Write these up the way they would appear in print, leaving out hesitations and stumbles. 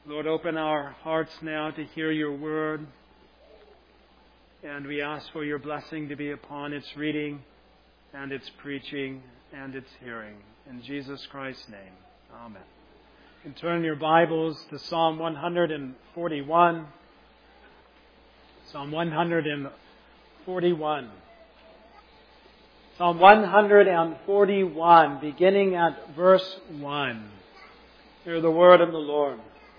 Lord, open our hearts now to hear your word. And we ask for your blessing to be upon its reading and its preaching and its hearing. In Jesus Christ's name, amen. You can turn your Bibles to Psalm 141. Psalm 141. Psalm 141, beginning at verse 1. Hear the word of the Lord.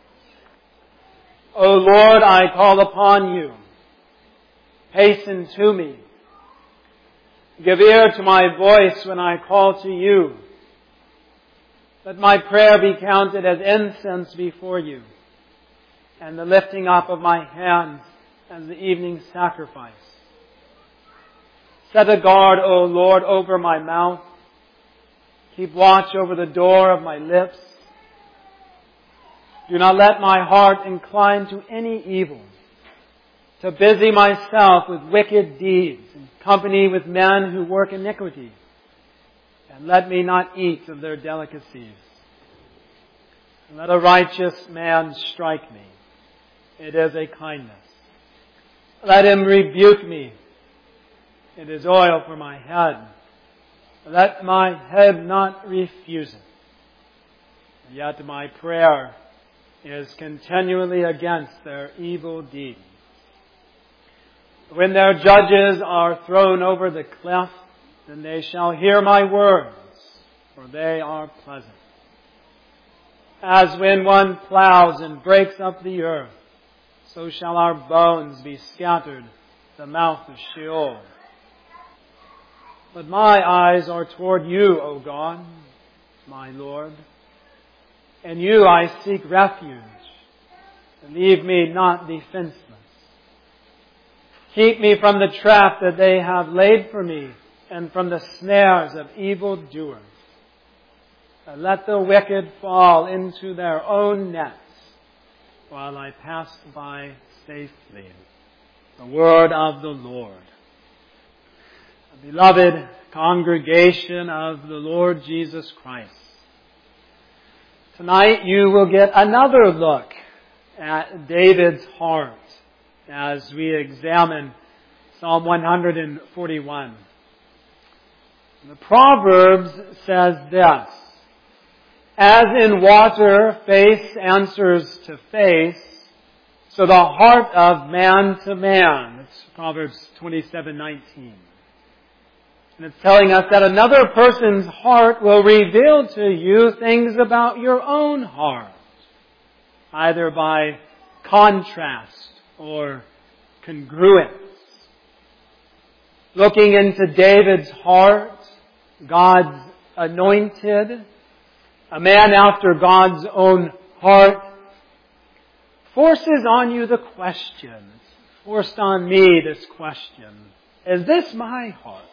O Lord, I call upon you. Hasten to me. Give ear to my voice when I call to you. Let my prayer be counted as incense before you, and the lifting up of my hands as the evening sacrifice. Set a guard, O Lord, over my mouth. Keep watch over the door of my lips. Do not let my heart incline to any evil, to busy myself with wicked deeds, in company with men who work iniquity, and let me not eat of their delicacies. And let a righteous man strike me. It is a kindness. Let him rebuke me. It is oil for my head. Let my head not refuse it. And yet my prayer is continually against their evil deeds. When their judges are thrown over the cliff, then they shall hear my words, for they are pleasant. As when one plows and breaks up the earth, so shall our bones be scattered at the mouth of Sheol. But my eyes are toward you, O God, my Lord. In you I seek refuge. Leave me not defenseless. Keep me from the trap that they have laid for me, and from the snares of evildoers. And let the wicked fall into their own nets, while I pass by safely. The word of the Lord. Beloved congregation of the Lord Jesus Christ, tonight you will get another look at David's heart as we examine Psalm 141. The Proverbs says this: as in water face answers to face, so the heart of man to man. That's Proverbs 27:19. And it's telling us that another person's heart will reveal to you things about your own heart, either by contrast or congruence. Looking into David's heart, God's anointed, a man after God's own heart, forces on you the question, forced on me this question: is this my heart?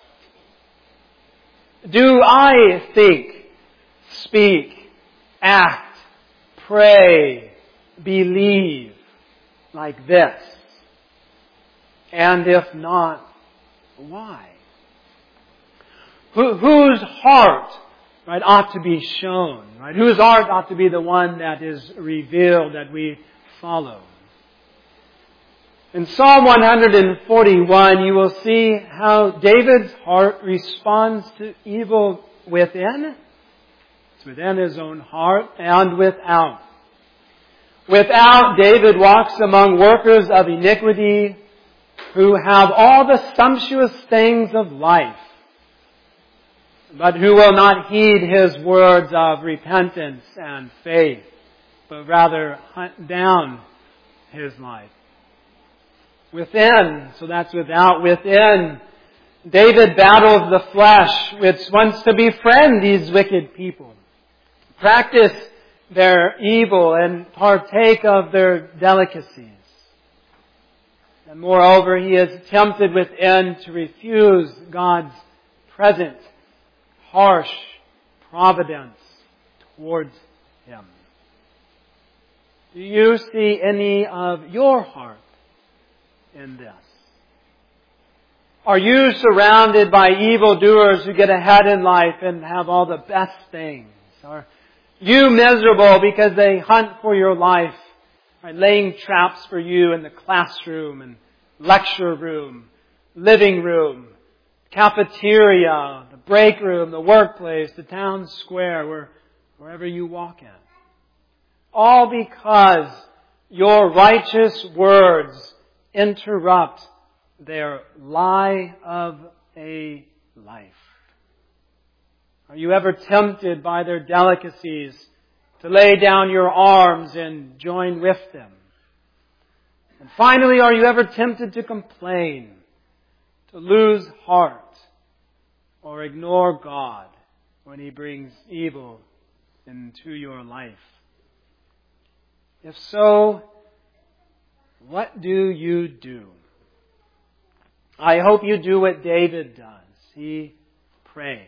Do I think, speak, act, pray, believe like this? And if not, why? Whose heart, right, ought to be shown, right? Whose heart ought to be the one that is revealed, that we follow? In Psalm 141, you will see how David's heart responds to evil within. It's within his own heart and without. Without, David walks among workers of iniquity who have all the sumptuous things of life, but who will not heed his words of repentance and faith, but rather hunt down his life. Within, so that's without. Within, David battles the flesh, which wants to befriend these wicked people, practice their evil, and partake of their delicacies. And moreover, he is tempted within to refuse God's present, harsh providence towards him. Do you see any of your heart in this? Are you surrounded by evildoers who get ahead in life and have all the best things? Are you miserable because they hunt for your life Right? Laying traps for you in the classroom and lecture room, living room, cafeteria, the break room, the workplace, the town square, wherever you walk in. All because your righteous words interrupt their lie of a life. Are you ever tempted by their delicacies to lay down your arms and join with them? And finally, are you ever tempted to complain, to lose heart, or ignore God when He brings evil into your life? If so, what do you do? I hope you do what David does. He prays.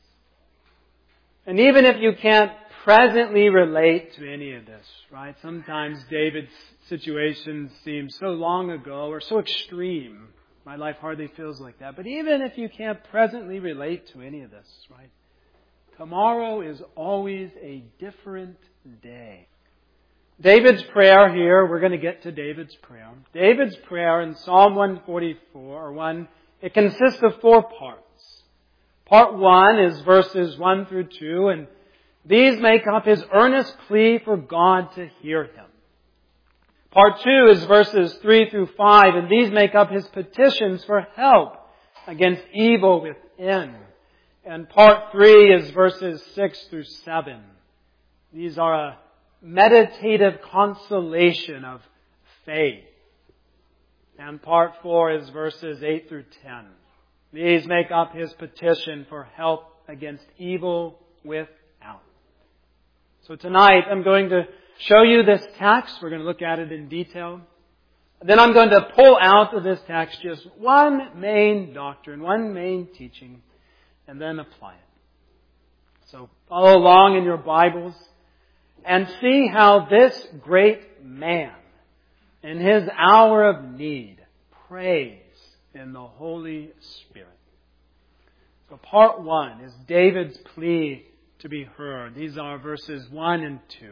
And even if you can't presently relate to any of this, right? Sometimes David's situation seems so long ago or so extreme. My life hardly feels like that. But even if you can't presently relate to any of this, right? Tomorrow is always a different day. David's prayer here, we're going to get to David's prayer. David's prayer in Psalm 144, it consists of 4 parts. Part 1 is verses 1 through 2, and these make up his earnest plea for God to hear him. Part 2 is verses 3 through 5, and these make up his petitions for help against evil within. And part 3 is verses 6 through 7. These are a meditative consolation of faith. And part 4 is verses 8 through 10. These make up his petition for help against evil without. So tonight I'm going to show you this text. We're going to look at it in detail. Then I'm going to pull out of this text just one main doctrine, one main teaching, and then apply it. So follow along in your Bibles and see how this great man, in his hour of need, prays in the Holy Spirit. So part 1 is David's plea to be heard. These are verses 1 and 2.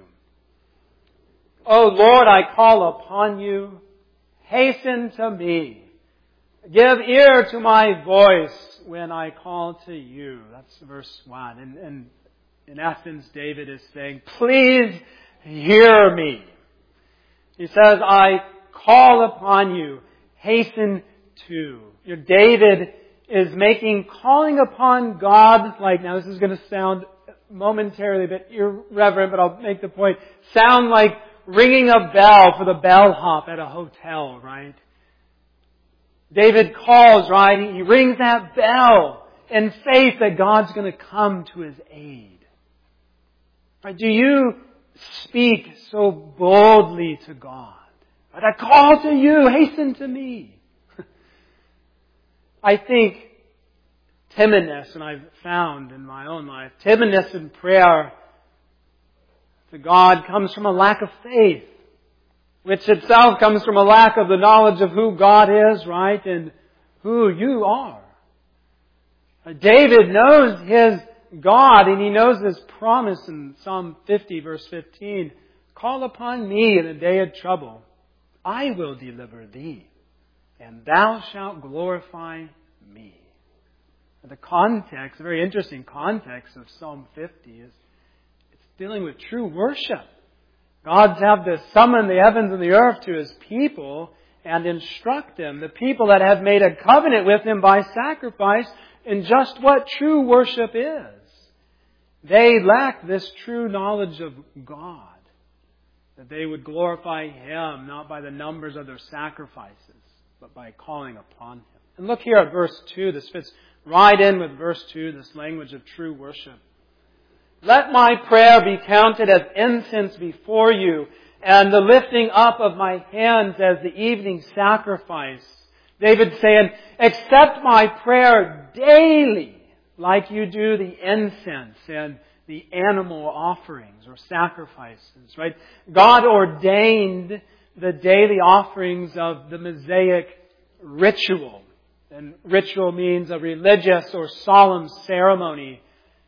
O Lord, I call upon you. Hasten to me. Give ear to my voice when I call to you. That's verse 1. And in essence, David is saying, please hear me. He says, I call upon you. Hasten to. David is making calling upon God, like, now this is going to sound momentarily a bit irreverent, but I'll make the point, sound like ringing a bell for the bellhop at a hotel, right? David calls, right? He rings that bell in faith that God's going to come to his aid. Right? Do you speak so boldly to God? Right? I call to you, hasten to me. I think timidness, and I've found in my own life, timidness in prayer to God comes from a lack of faith, which itself comes from a lack of the knowledge of who God is, right, and who you are. David knows his God, and he knows this promise in Psalm 50, verse 15. Call upon me in a day of trouble. I will deliver thee, and thou shalt glorify me. The context, a very interesting context of Psalm 50 is it's dealing with true worship. God's have to summon the heavens and the earth to His people and instruct them, the people that have made a covenant with Him by sacrifice, in just what true worship is. They lack this true knowledge of God, that they would glorify Him not by the numbers of their sacrifices, but by calling upon Him. And look here at verse 2. This fits right in with verse 2, this language of true worship. Let my prayer be counted as incense before you, and the lifting up of my hands as the evening sacrifice. David's saying, accept my prayer daily, like you do the incense and the animal offerings or sacrifices, right? God ordained the daily offerings of the Mosaic ritual. And ritual means a religious or solemn ceremony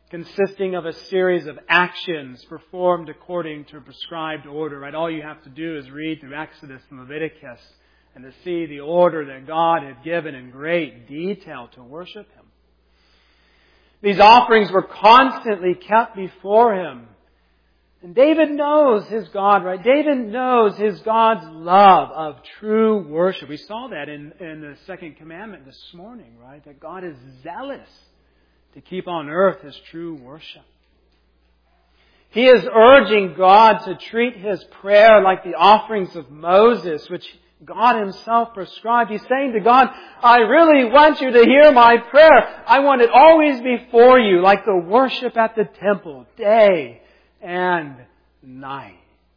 consisting of a series of actions performed according to a prescribed order. Right? All you have to do is read through Exodus and Leviticus and to see the order that God had given in great detail to worship Him. These offerings were constantly kept before Him. And David knows his God, right? David knows his God's love of true worship. We saw that in the second commandment this morning, right? That God is zealous to keep on earth His true worship. He is urging God to treat His prayer like the offerings of Moses, which God Himself prescribed. He's saying to God, I really want you to hear my prayer. I want it always before you, like the worship at the temple, day and night.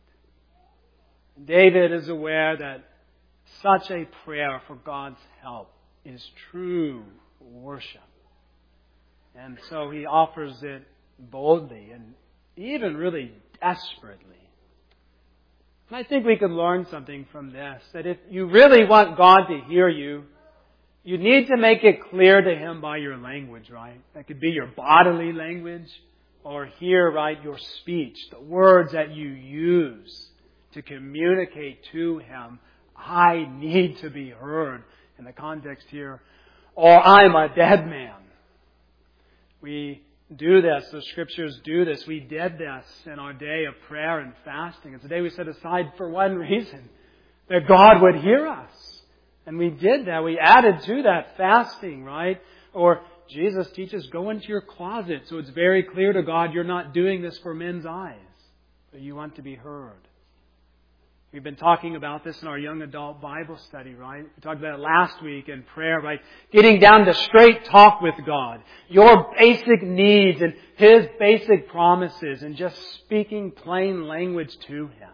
David is aware that such a prayer for God's help is true worship. And so he offers it boldly and even really desperately. And I think we could learn something from this, that if you really want God to hear you, you need to make it clear to Him by your language, right? That could be your bodily language, or here, right, your speech, the words that you use to communicate to Him, I need to be heard. In the context here, or I'm a dead man. We do this, the Scriptures do this. We did this in our day of prayer and fasting. It's a day we set aside for one reason, that God would hear us. And we did that. We added to that fasting, right? Or Jesus teaches, go into your closet so it's very clear to God you're not doing this for men's eyes, but you want to be heard. We've been talking about this in our young adult Bible study, right? We talked about it last week in prayer, right? Getting down to straight talk with God. Your basic needs and His basic promises and just speaking plain language to Him.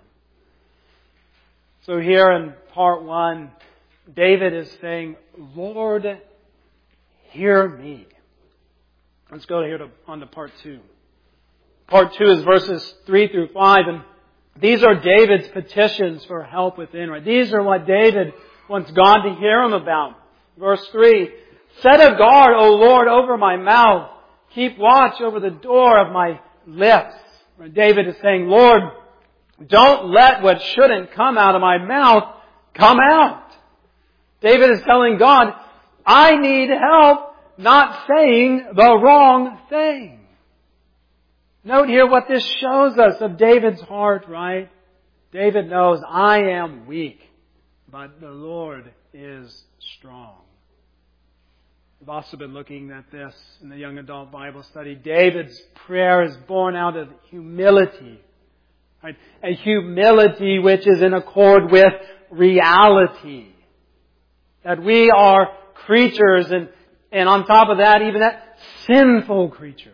So here in part 1, David is saying, Lord, hear me. Let's go here on to part 2. Part 2 is verses 3 through 5, and these are David's petitions for help within, right? These are what David wants God to hear him about. Verse 3, set a guard, O Lord, over my mouth. Keep watch over the door of my lips. David is saying, Lord, don't let what shouldn't come out of my mouth come out. David is telling God, I need help not saying the wrong thing. Note here what this shows us of David's heart, right? David knows, I am weak, but the Lord is strong. We've also been looking at this in the young adult Bible study. David's prayer is born out of humility. Right? A humility which is in accord with reality. That we are creatures and on top of that, even that, sinful creatures.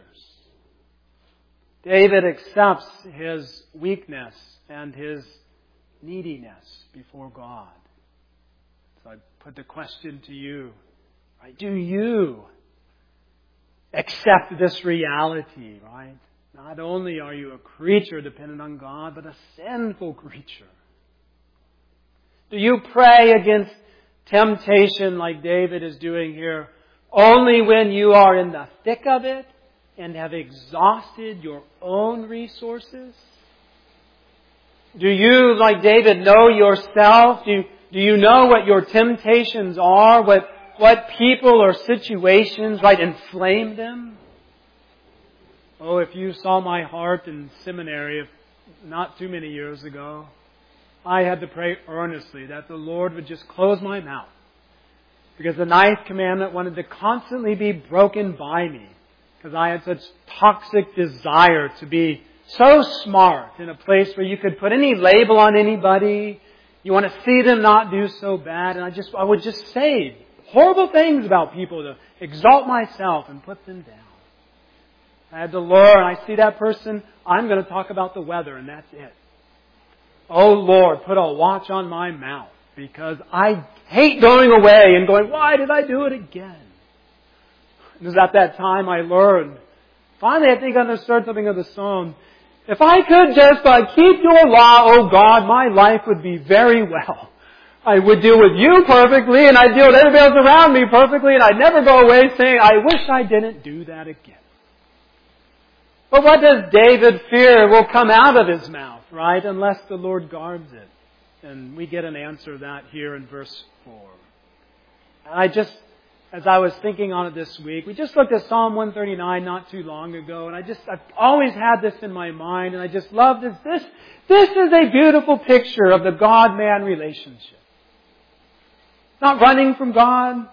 David accepts his weakness and his neediness before God. So I put the question to you, right? Do you accept this reality, right? Not only are you a creature dependent on God, but a sinful creature. Do you pray against temptation like David is doing here only when you are in the thick of it and have exhausted your own resources? Do you, like David, know yourself? Do you know what your temptations are? What people or situations, right, inflame them? Oh, if you saw my heart in seminary not too many years ago, I had to pray earnestly that the Lord would just close my mouth. Because the 9th commandment wanted to constantly be broken by me. Because I had such toxic desire to be so smart in a place where you could put any label on anybody. You want to see them not do so bad. And I would just say horrible things about people to exalt myself and put them down. I had to learn. I see that person, I'm going to talk about the weather and that's it. Oh Lord, put a watch on my mouth. Because I hate going away and going, why did I do it again? It was at that time I learned. Finally, I think I understood something of the song. If I could just keep your law, oh God, my life would be very well. I would deal with you perfectly and I'd deal with everybody else around me perfectly and I'd never go away saying, I wish I didn't do that again. But what does David fear will come out of his mouth, right? Unless the Lord guards it. And we get an answer to that here in verse 4. And as I was thinking on it this week, we just looked at Psalm 139 not too long ago, and I've always had this in my mind, and I just love this. This is a beautiful picture of the God-man relationship. Not running from God,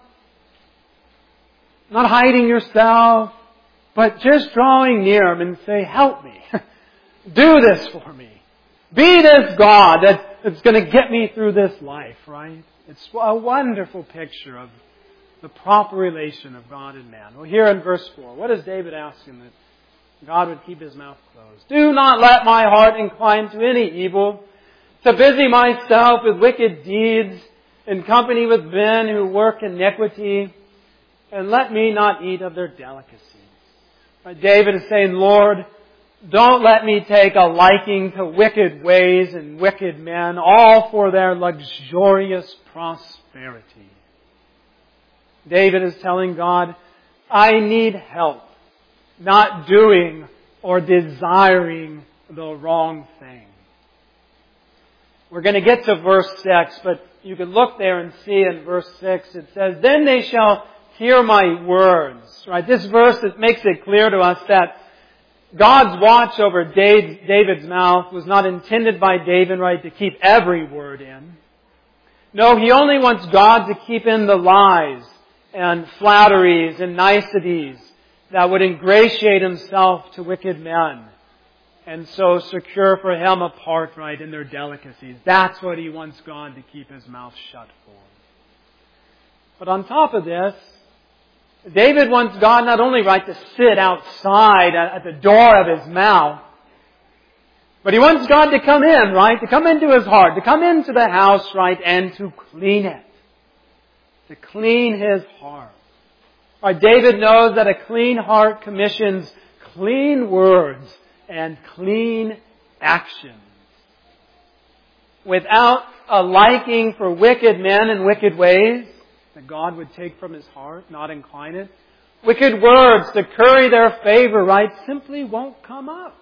not hiding yourself, but just drawing near Him and say, help me. Do this for me. Be this God that's going to get me through this life, right? It's a wonderful picture of the proper relation of God and man. Well, here in verse 4, what is David asking? That God would keep his mouth closed. Do not let my heart incline to any evil, to busy myself with wicked deeds, in company with men who work iniquity, and let me not eat of their delicacies. Right, David is saying, Lord, don't let me take a liking to wicked ways and wicked men, all for their luxurious prosperity. David is telling God, I need help, not doing or desiring the wrong thing. We're going to get to verse 6, but you can look there and see in verse 6, it says, then they shall hear my words. Right? This verse makes it clear to us that God's watch over David's mouth was not intended by David, right, to keep every word in. No, He only wants God to keep in the lies and flatteries and niceties that would ingratiate Himself to wicked men and so secure for Him a part, right, in their delicacies. That's what He wants God to keep His mouth shut for. But on top of this, David wants God not only, right, to sit outside at the door of his mouth, but he wants God to come in, right, to come into his heart, to come into the house, right, and to clean it. To clean his heart. Right, David knows that a clean heart commissions clean words and clean actions. Without a liking for wicked men and wicked ways that God would take from his heart, not incline it, wicked words to curry their favor, right, simply won't come up.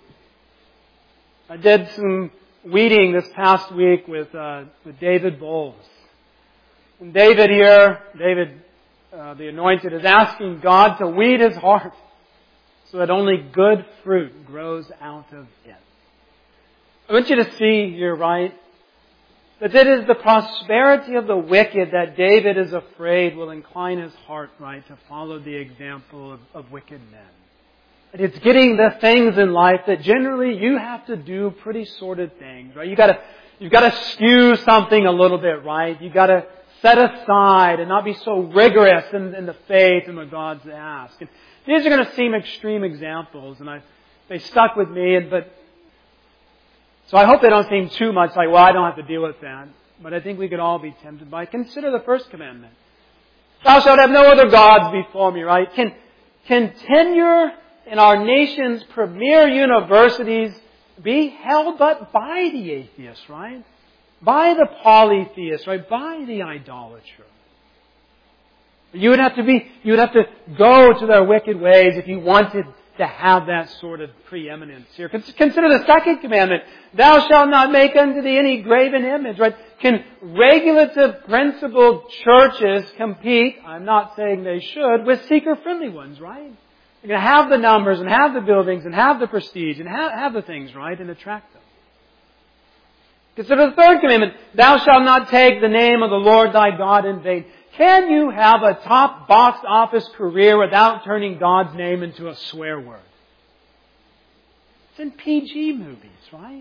I did some weeding this past week with David Bowles. And David here, the Anointed, is asking God to weed his heart so that only good fruit grows out of it. I want you to see here, right, that it is the prosperity of the wicked that David is afraid will incline his heart, right, to follow the example of wicked men. And it's getting the things in life that generally you have to do pretty sordid things, right? You've got to skew something a little bit, right? You've got to set aside and not be so rigorous in the faith and what God's asked. And these are going to seem extreme examples, and they stuck with me. So I hope they don't seem too much like, well, I don't have to deal with that. But I think we could all be tempted by. Consider the first commandment. Thou shalt have no other gods before me, right? Can tenure in our nation's premier universities be held but by the atheist, right? By the polytheist, right? By the idolater. You would have to go to their wicked ways if you wanted to have that sort of preeminence here. Consider the second commandment. Thou shalt not make unto thee any graven image, right? Can regulative principled churches compete, I'm not saying they should, with seeker-friendly ones, right? You're going to have the numbers and have the buildings and have the prestige and have the things, right? And attract them. Consider the third commandment. Thou shalt not take the name of the Lord thy God in vain. Can you have a top box office career without turning God's name into a swear word? It's in PG movies, right?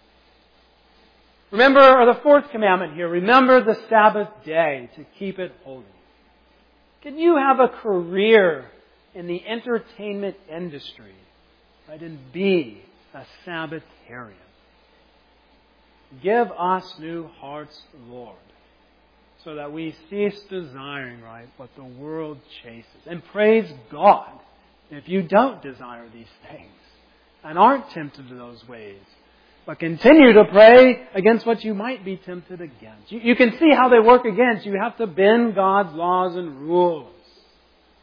Remember the fourth commandment here. Remember the Sabbath day to keep it holy. Can you have a career in the entertainment industry, right, and be a Sabbatarian? Give us new hearts, Lord, so that we cease desiring, right, what the world chases. And praise God if you don't desire these things and aren't tempted to those ways. But continue to pray against what you might be tempted against. You can see how they work against. You have to bend God's laws and rules.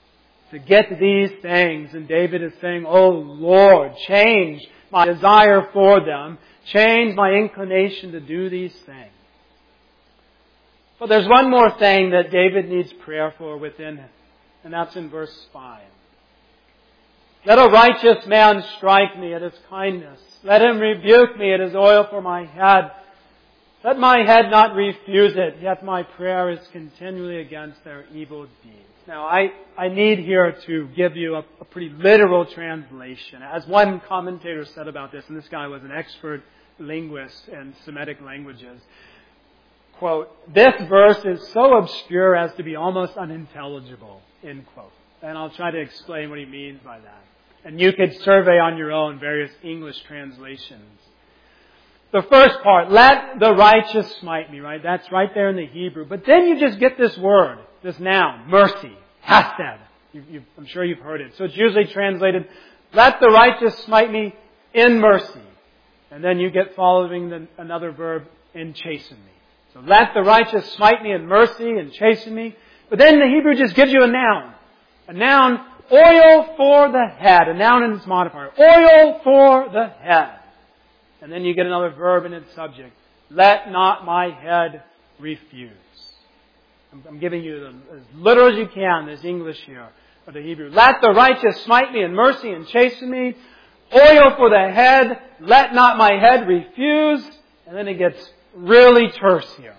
to get these things. And David is saying, "Oh Lord, change my desire for them. Change my inclination to do these things." But there's one more thing that David needs prayer for within him. And that's in verse 5. "Let a righteous man strike me at his kindness. Let him rebuke me at his oil for my head. Let my head not refuse it, yet my prayer is continually against their evil deeds." Now, I need here to give you a pretty literal translation. As one commentator said about this, and this guy was an expert linguist in Semitic languages, quote, "This verse is so obscure as to be almost unintelligible," end quote. And I'll try to explain what he means by that. And you could survey on your own various English translations. The first part, "let the righteous smite me," right? That's right there in the Hebrew. But then you just get this word, this noun, mercy, hesed. I'm sure you've heard it. So it's usually translated, "let the righteous smite me in mercy." And then you get following another verb, "in chasten me." So let the righteous smite me in mercy and chasten me. But then the Hebrew just gives you a noun. A noun, oil for the head. A noun in its modifier. Oil for the head. And then you get another verb in its subject. "Let not my head refuse." I'm giving you as literal as you can, this English here of the Hebrew. "Let the righteous smite me in mercy and chasten me. Oil for the head. Let not my head refuse." And then it gets really terse here.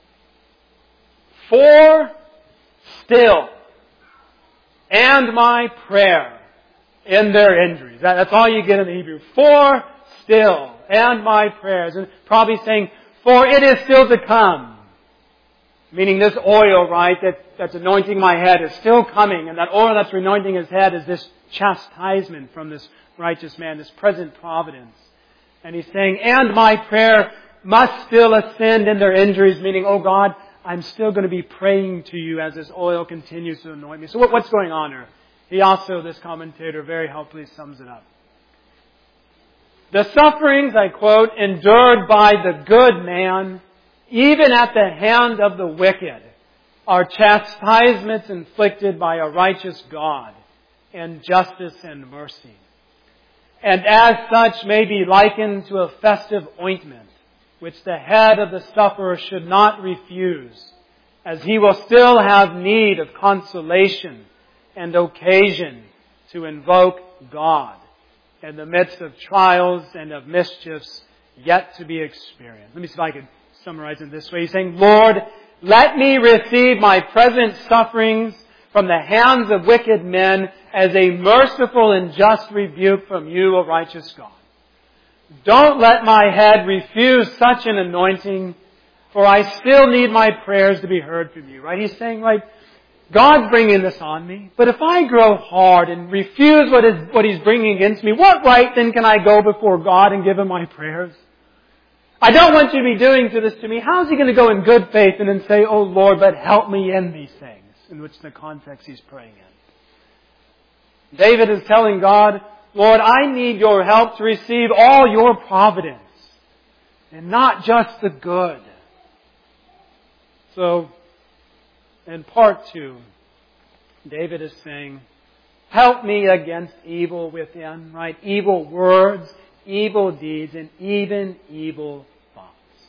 "For still, and my prayer in their injuries." That's all you get in the Hebrew. "For still, and my prayers." And probably saying, "for it is still to come." Meaning this oil, right, that's anointing my head is still coming. And that oil that's anointing his head is this chastisement from this righteous man, this present providence. And he's saying, "and my prayer must still ascend in their injuries," meaning, "Oh God, I'm still going to be praying to you as this oil continues to anoint me." So what's going on here? He also, this commentator, very helpfully sums it up. "The sufferings," I quote, "endured by the good man, even at the hand of the wicked, are chastisements inflicted by a righteous God in justice and mercy. And as such may be likened to a festive ointment, which the head of the sufferer should not refuse, as he will still have need of consolation and occasion to invoke God in the midst of trials and of mischiefs yet to be experienced." Let me see if I can summarize it this way. He's saying, "Lord, let me receive my present sufferings from the hands of wicked men as a merciful and just rebuke from you, O righteous God. Don't let my head refuse such an anointing, for I still need my prayers to be heard from you." Right? He's saying, right, God's bringing this on me, but if I grow hard and refuse what He's bringing against me, what right then can I go before God and give Him my prayers? I don't want you to be doing this to me. How is He going to go in good faith and then say, "Oh Lord, but help me in these things," in which the context he's praying in. David is telling God, "Lord, I need your help to receive all your providence and not just the good." So, in part 2, David is saying, help me against evil within, right? Evil words, evil deeds, and even evil thoughts.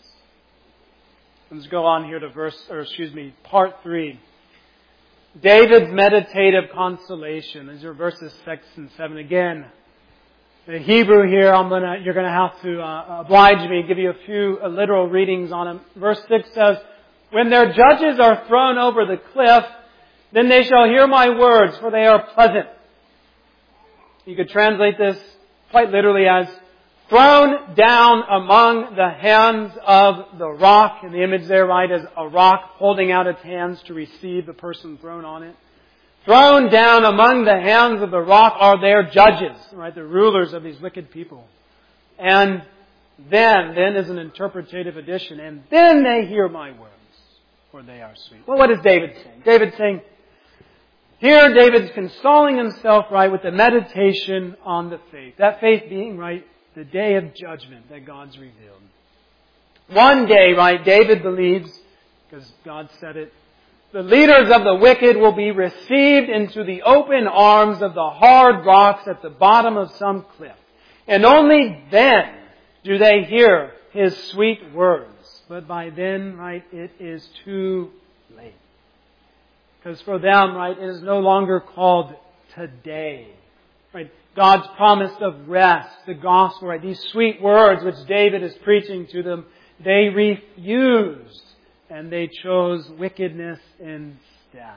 Let's go on here to part 3. David's meditative consolation. These are verses 6 and 7. Again, the Hebrew here, you're going to have to oblige me, give you a few literal readings on them. Verse 6 says, "When their judges are thrown over the cliff, then they shall hear my words, for they are pleasant." You could translate this quite literally as thrown down among the hands of the rock. And the image there, right, is a rock holding out its hands to receive the person thrown on it. Thrown down among the hands of the rock are their judges, right, the rulers of these wicked people. And then is an interpretative addition, and then they hear my words, for they are sweet. Well, what is David saying? David's saying, here David's consoling himself, right, with the meditation on the faith. That faith being, right, the day of judgment that God's revealed. One day, right, David believes, because God said it, the leaders of the wicked will be received into the open arms of the hard rocks at the bottom of some cliff. And only then do they hear His sweet words. But by then, right, it is too late. Because for them, right, it is no longer called today. Right? God's promise of rest, the gospel, right? These sweet words which David is preaching to them, they refused and they chose wickedness instead.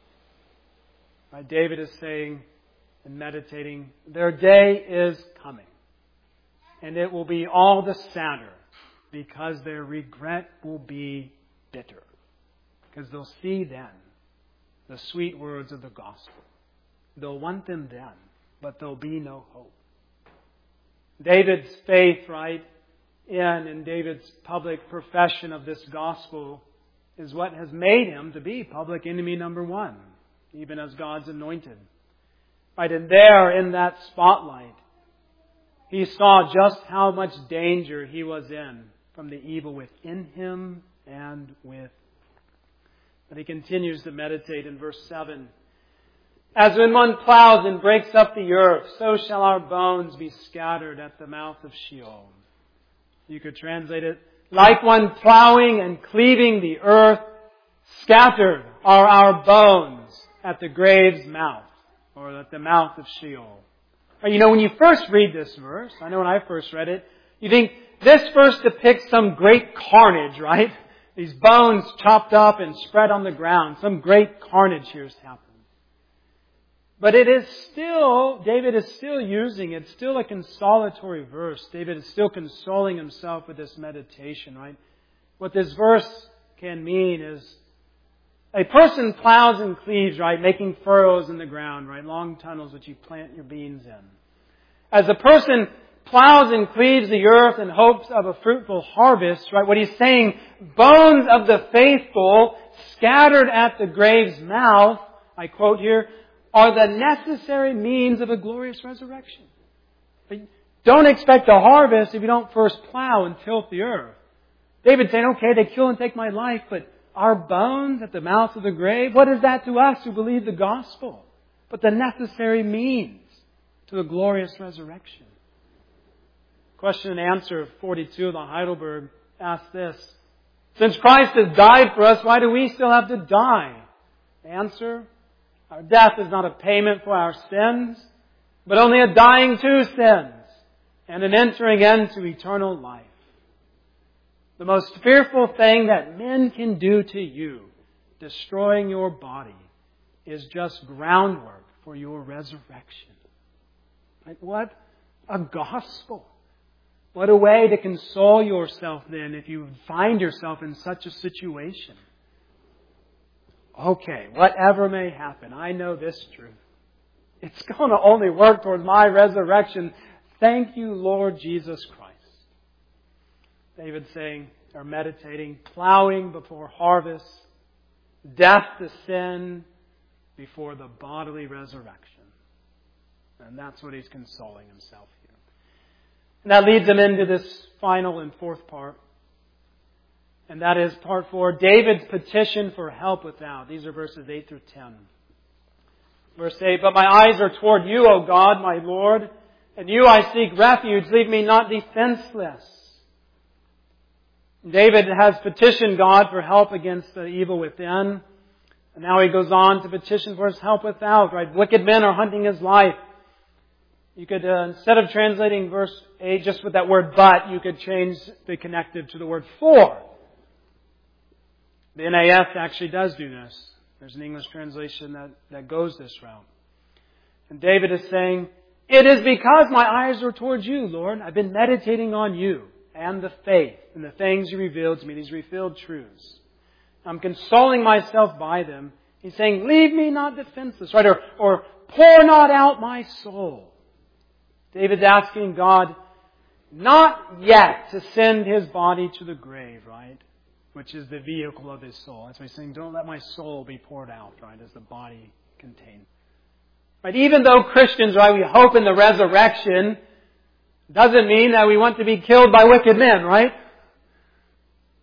Right? David is saying and meditating, their day is coming. And it will be all the sadder because their regret will be bitter. Because they'll see then the sweet words of the gospel. They'll want them then, but there'll be no hope. David's faith, right, in David's public profession of this gospel is what has made him to be public enemy number one, even as God's anointed. Right, and there in that spotlight, he saw just how much danger he was in from the evil within him and with. But he continues to meditate in verse 7. As when one plows and breaks up the earth, so shall our bones be scattered at the mouth of Sheol. You could translate it, like one plowing and cleaving the earth, scattered are our bones at the grave's mouth, or at the mouth of Sheol. You know, when you first read this verse, I know when I first read it, you think this verse depicts some great carnage, right? These bones chopped up and spread on the ground. Some great carnage here has happened. But it is still, David is still using, it's still a consolatory verse. David is still consoling himself with this meditation, right? What this verse can mean is a person plows and cleaves, right? Making furrows in the ground, right? Long tunnels that you plant your beans in. As a person plows and cleaves the earth in hopes of a fruitful harvest, right? What he's saying, bones of the faithful scattered at the grave's mouth, I quote here, are the necessary means of a glorious resurrection. Don't expect a harvest if you don't first plow and tilt the earth. David's saying, okay, they kill and take my life, but our bones at the mouth of the grave, what is that to us who believe the gospel? But the necessary means to a glorious resurrection. Question and answer 42 of the Heidelberg asks this. Since Christ has died for us, why do we still have to die? Answer, our death is not a payment for our sins, but only a dying to sins and an entering into eternal life. The most fearful thing that men can do to you, destroying your body, is just groundwork for your resurrection. Like what a gospel. What a way to console yourself then if you find yourself in such a situation. Okay, whatever may happen, I know this truth. It's going to only work towards my resurrection. Thank you, Lord Jesus Christ. David saying, or meditating, plowing before harvest, death to sin before the bodily resurrection. And that's what he's consoling himself here. And that leads him into this final and fourth part. And that is part 4, David's petition for help without. These are verses 8 through 10. Verse 8, but my eyes are toward you, O God, my Lord. And you I seek refuge. Leave me not defenseless. David has petitioned God for help against the evil within. And now he goes on to petition for his help without. Right? Wicked men are hunting his life. You could, instead of translating verse 8 just with that word but, you could change the connective to the word for. The NAF actually does do this. There's an English translation that goes this route. And David is saying, it is because my eyes are towards you, Lord. I've been meditating on you and the faith and the things you revealed to me, these revealed truths. I'm consoling myself by them. He's saying, leave me not defenseless, right? Or pour not out my soul. David's asking God not yet to send his body to the grave, right? Which is the vehicle of his soul. That's why he's saying, don't let my soul be poured out, right, as the body contained. Right? Even though Christians, right, we hope in the resurrection, doesn't mean that we want to be killed by wicked men, right?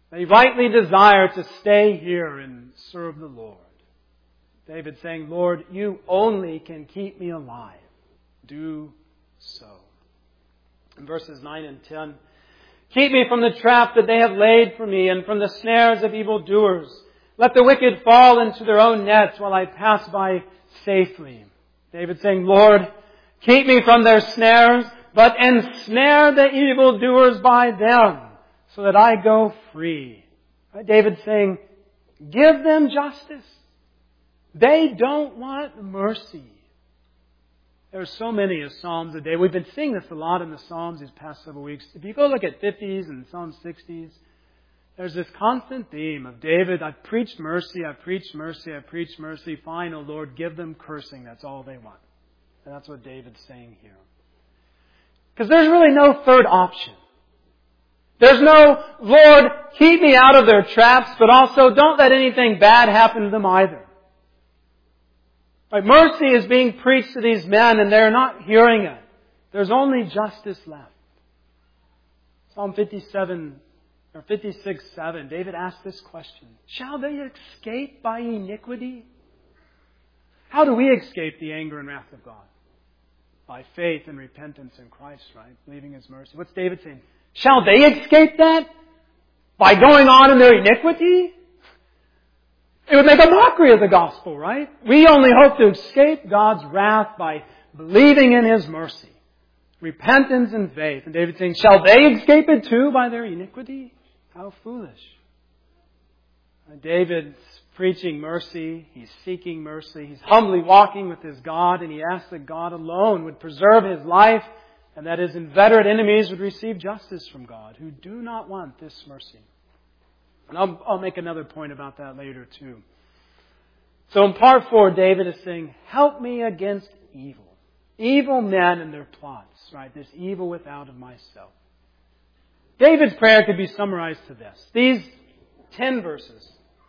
They rightly desire to stay here and serve the Lord. David saying, Lord, you only can keep me alive. Do so. In verses 9 and 10, keep me from the trap that they have laid for me and from the snares of evildoers. Let the wicked fall into their own nets while I pass by safely. David saying, Lord, keep me from their snares, but ensnare the evildoers by them, so that I go free. David saying, give them justice. They don't want mercy. There are so many of Psalms a day. We've been seeing this a lot in the Psalms these past several weeks. If you go look at 50s and Psalm 60s, there's this constant theme of David, I've preached mercy, I've preached mercy, I've preached mercy. Fine, O Lord, give them cursing. That's all they want. And that's what David's saying here. Because there's really no third option. There's no, Lord, keep me out of their traps, but also don't let anything bad happen to them either. Right, mercy is being preached to these men and they're not hearing it. There's only justice left. Psalm 56:7, David asked this question, shall they escape by iniquity? How do we escape the anger and wrath of God? By faith and repentance in Christ, right? Believing His mercy. What's David saying? Shall they escape that? By going on in their iniquity? It would make a mockery of the gospel, right? We only hope to escape God's wrath by believing in His mercy. Repentance and faith. And David's saying, shall they escape it too by their iniquity? How foolish. David's preaching mercy. He's seeking mercy. He's humbly walking with his God, and he asks that God alone would preserve his life and that his inveterate enemies would receive justice from God, who do not want this mercy. And I'll make another point about that later too. So in part 4, David is saying, help me against evil. Evil men and their plots, right? This evil without of myself. David's prayer could be summarized to this. These 10 verses.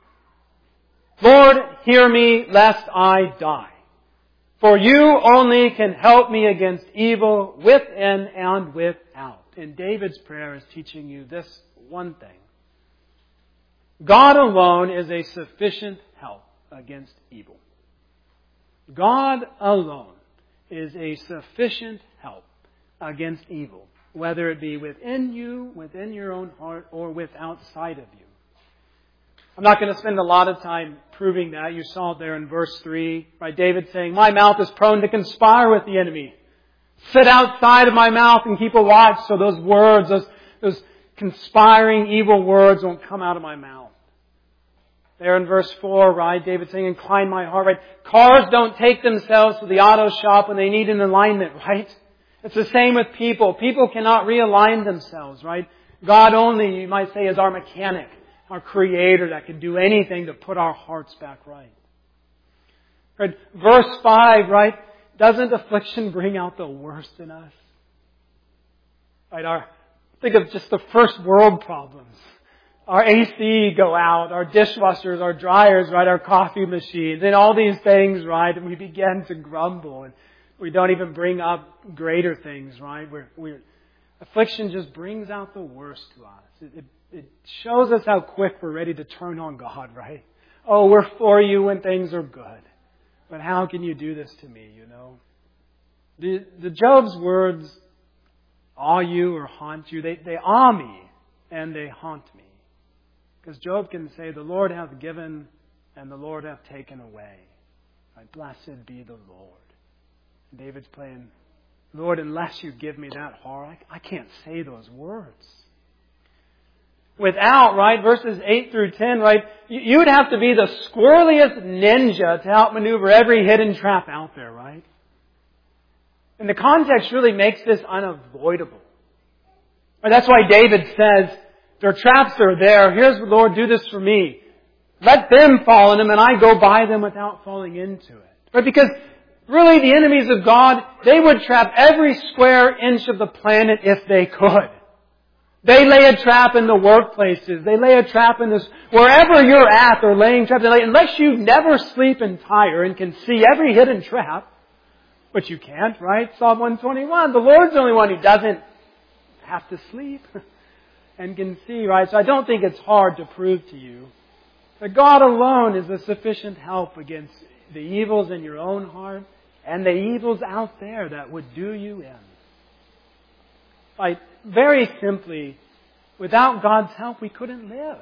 Lord, hear me lest I die. For you only can help me against evil within and without. And David's prayer is teaching you this one thing. God alone is a sufficient help against evil. God alone is a sufficient help against evil, whether it be within you, within your own heart, or with outside of you. I'm not going to spend a lot of time proving that. You saw it there in verse 3, right? David saying, my mouth is prone to conspire with the enemy. Sit outside of my mouth and keep a watch so those words, those conspiring evil words won't come out of my mouth. There in verse 4, right? David saying, incline my heart, right? Cars don't take themselves to the auto shop when they need an alignment, right? It's the same with people. People cannot realign themselves, right? God only, you might say, is our mechanic, our creator that can do anything to put our hearts back right. Right? Verse 5, right? Doesn't affliction bring out the worst in us? Right? Think of just the first world problems. Our AC go out, our dishwashers, our dryers, right? Our coffee machines, and all these things, right? And we begin to grumble, and we don't even bring up greater things, right? Affliction just brings out the worst to us. It shows us how quick we're ready to turn on God, right? Oh, we're for you when things are good. But how can you do this to me, you know? The Job's words awe you or haunt you. They awe me and they haunt me. Because Job can say, the Lord hath given and the Lord hath taken away. Right? Blessed be the Lord. And David's praying, Lord, unless you give me that heart, I can't say those words. Without, right, verses 8 through 10, right, you would have to be the squirreliest ninja to outmaneuver every hidden trap out there, right? And the context really makes this unavoidable. Right, that's why David says, their traps are there. Here's the Lord, do this for me. Let them fall in them and I go by them without falling into it. Right? Because really the enemies of God, they would trap every square inch of the planet if they could. They lay a trap in the workplaces. They lay a trap in this, wherever you're at, they're laying traps. Unless you never sleep and tire and can see every hidden trap, which you can't, right? Psalm 121, the Lord's the only one who doesn't have to sleep. and can see, right? So I don't think it's hard to prove to you that God alone is a sufficient help against the evils in your own heart and the evils out there that would do you in. Like, very simply, without God's help, we couldn't live.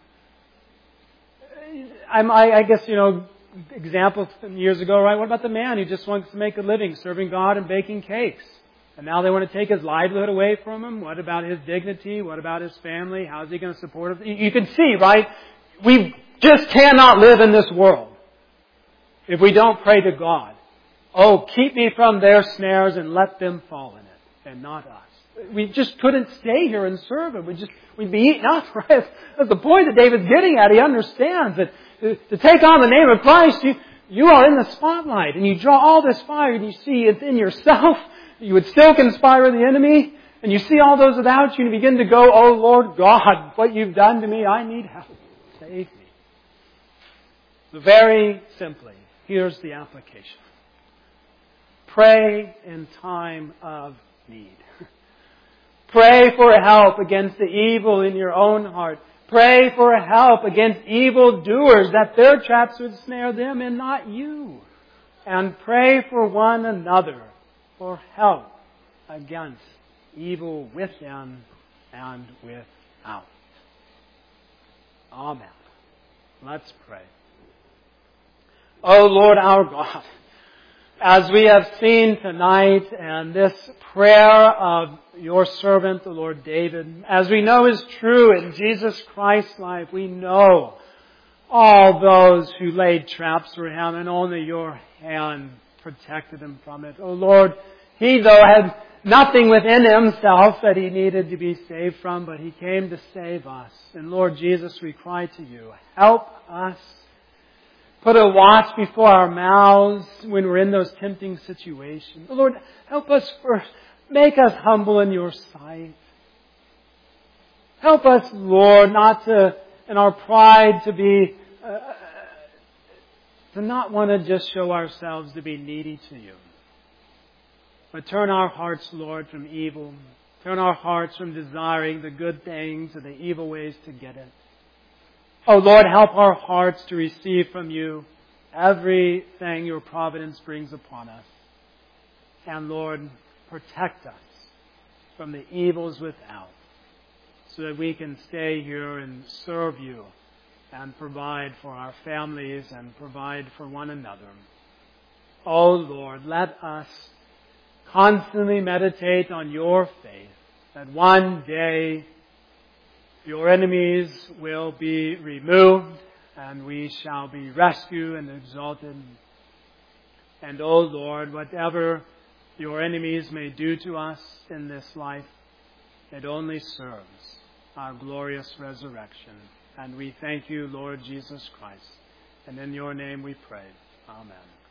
I guess, examples from years ago, right? What about the man who just wants to make a living serving God and baking cakes? And now they want to take his livelihood away from him. What about his dignity? What about his family? How is he going to support it? You can see, right? We just cannot live in this world if we don't pray to God. Oh, keep me from their snares and let them fall in it, and not us. We just couldn't stay here and serve Him. We'd be eaten up, right? That's the point that David's getting at. He understands that to take on the name of Christ, you are in the spotlight, and you draw all this fire, and you see it's in yourself. You would still conspire with the enemy, and you see all those without you, and you begin to go, oh Lord God, what you've done to me, I need help. Save me. So very simply, here's the application. Pray in time of need. Pray for help against the evil in your own heart. Pray for help against evil doers, that their traps would snare them and not you. And pray for one another for help against evil within and without. Amen. Let's pray. O Lord our God, as we have seen tonight, and this prayer of your servant, the Lord David, as we know is true in Jesus Christ's life, we know all those who laid traps for him, and only your hand protected him from it. O Lord, he, though, had nothing within himself that he needed to be saved from, but he came to save us. And Lord Jesus, we cry to you, help us. Put a watch before our mouths when we're in those tempting situations. Lord, help us first. Make us humble in your sight. Help us, Lord, not to, in our pride, to not want to just show ourselves to be needy to you. But turn our hearts, Lord, from evil. Turn our hearts from desiring the good things to the evil ways to get it. Oh Lord, help our hearts to receive from you everything your providence brings upon us. And Lord, protect us from the evils without, so that we can stay here and serve you and provide for our families and provide for one another. Oh Lord, let us constantly meditate on your faith, that one day your enemies will be removed, and we shall be rescued and exalted. And, O Lord, whatever your enemies may do to us in this life, it only serves our glorious resurrection. And we thank you, Lord Jesus Christ. And in your name we pray. Amen.